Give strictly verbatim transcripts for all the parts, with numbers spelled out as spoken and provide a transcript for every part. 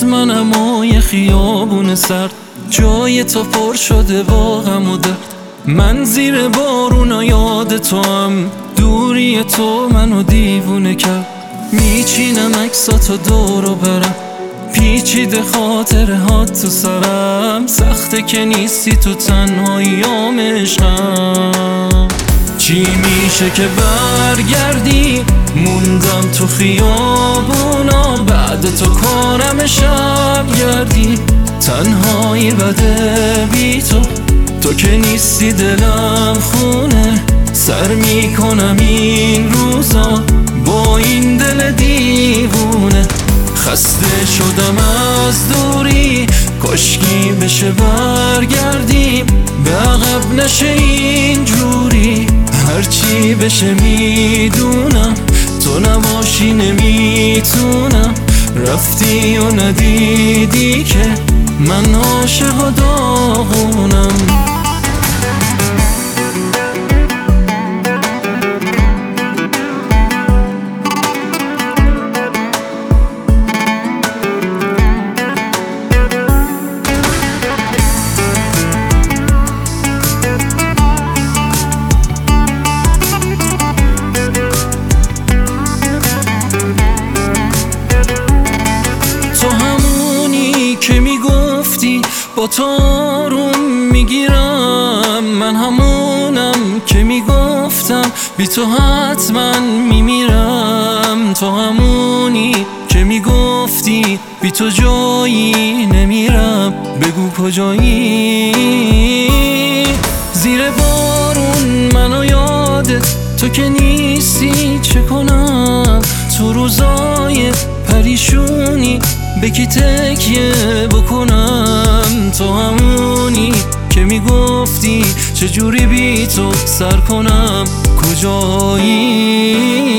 باز منم و یه خیابون سرد، جای تو پر شده با غم و درد. من زیر بارونا یاد تو هم، دوری تو منو دیوونه کرد. میچینم عکساتو دور و برم، پیچیده خاطره ها تو سرم. سخته که نیستی تو تنهاییام عشقم. چی میشه که برگردی؟ موندم تو خیابونا، بعد تو کارم شب گردی. تنهایی بده بی تو، تو که نیستی دلم خونه. سر میکنم این روزا با این دل دیوونه. خسته شدم از دوری، کاشکی بشه برگردیم. به عقب نشه اینجوری، هرچی بشه میدونم تو نباشی نمیتونم. رفتی و ندیدی که من عاشق و داغونم. که میگفتی با تو آروم میگیرم، من همونم که میگفتم بی تو حتما میمیرم. تو همونی که میگفتی بی تو جایی نمیرم، بگو کجایی؟ زیر بارون منو یادت تو که نیستی، چه کنم تو روزای پریشونی؟ به کی تکیه بکنم؟ تو همونی که میگفتی چجوری بی تو سر کنم، کجایی؟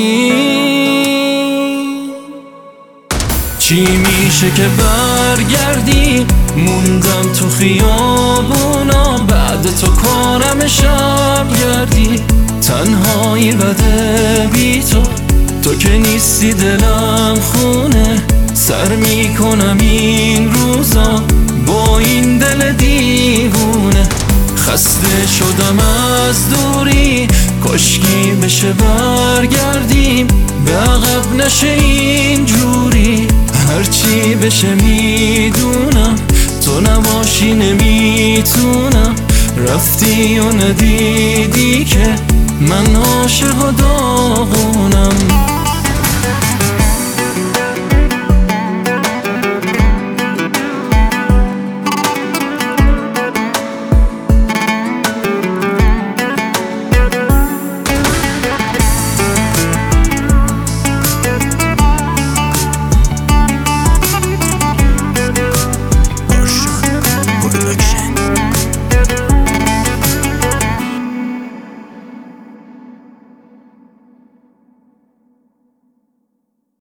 چی میشه که برگردی؟ موندم تو خیابونا، بعد تو کارم شب گردی. تنهایی بده بی تو، تو که نیستی دلم خونه. سر میکنم این روزا با این دل دیوونه. خسته شدم از دوری، کاشکی بشه برگردیم. به عقب نشه اینجوری، هرچی بشه میدونم تو نباشی نمیتونم. رفتی و ندیدی که من عاشق و داغونم.